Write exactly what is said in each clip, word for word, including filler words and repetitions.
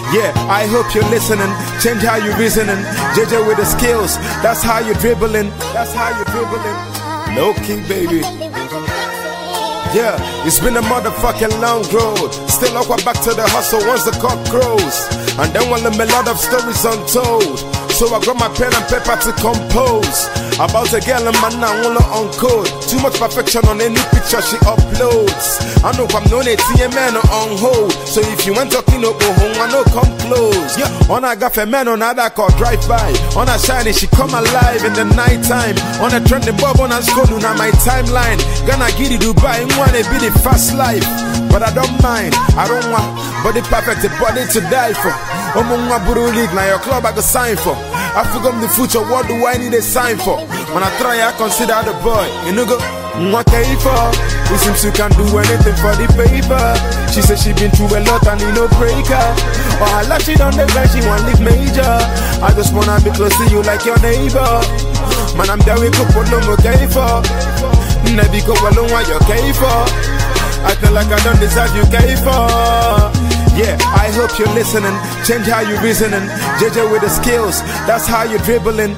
Yeah, I hope you're listening. Change how you reasoning. J J with the skills. That's how you dribbling. That's how you dribbling. Low King, baby. Yeah, it's been a motherfucking long road. Still awkward back to the hustle once the cock crows. And then one of a lot of stories untold. So I got my pen and paper to compose about a girl and man I wanna uncode. Too much perfection on any picture she uploads. I know I'm known it T M man on hold. So if you want talking up home, I know come close. Yeah, on I got a man on that car drive by. On a shiny, she come alive in the night time. On a trending bob on a school on my timeline. Gonna get it Dubai and wanna be the fast life. But I don't mind, I don't want body perfect, a body to die for. I'm on my Buru League, now your club I can sign for. I forgot the future, what do I need a sign for? When I try, I consider the boy. You know, go, what can you for? It seems you can do anything for the paper. She said she been through a lot and you no breaker. Or I like she done the best, she want live major. I just wanna be close to you like your neighbor. Man, I'm there with couple no more K for. Never go alone what you K for. I feel like I don't deserve you K for. Yeah, I hope you're listening. Change how you reasoning. J J with the skills. That's how you dribbling.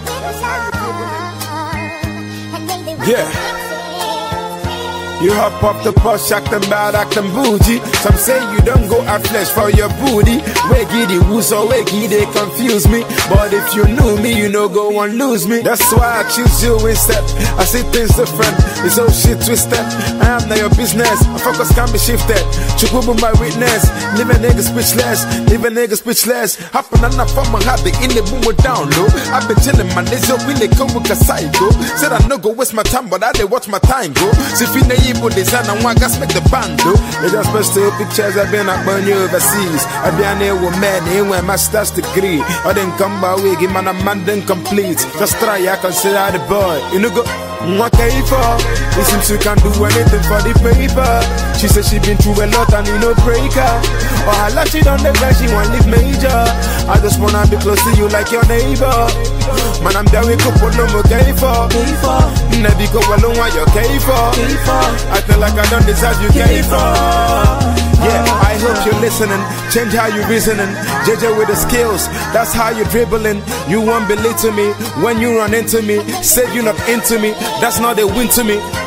Yeah. You hop up the posh, acting bad, acting bougie. Some say you don't go at flesh for your booty. Where giddy woo, so where giddy they confuse me. But if you knew me, you know go and lose me. That's why I choose you instead. I see things different, it's all shit twisted. I am not your business, my focus can be shifted. Chukubu my witness, leave a nigga speechless. Leave a nigga speechless. Happen and I found my habit in the boom down low. I've been chilling my days up in the come with a psycho. Said I no go waste my time, but I did watch my time go. See if you design and one gas make the band do. They just post two pictures. I've been up on you overseas. I've been here with men in my master's degree. I didn't come by way, give man a man didn't complete. Just try, I consider the boy. You know go. What can you for? It seems you can do anything for the paper. She said she been through a lot and you no breaker. Or I like she done the best, she want live major. I just wanna be close to you like your neighbor. Man, I'm there with couple no more K for. Never go alone what you K for. I feel like I don't deserve you K for. Yeah, I hope you're listening. Change how you reasoning. J J with the skills. That's how you dribbling. You won't believe to me when you run into me. Said you not into me. That's not a win to me.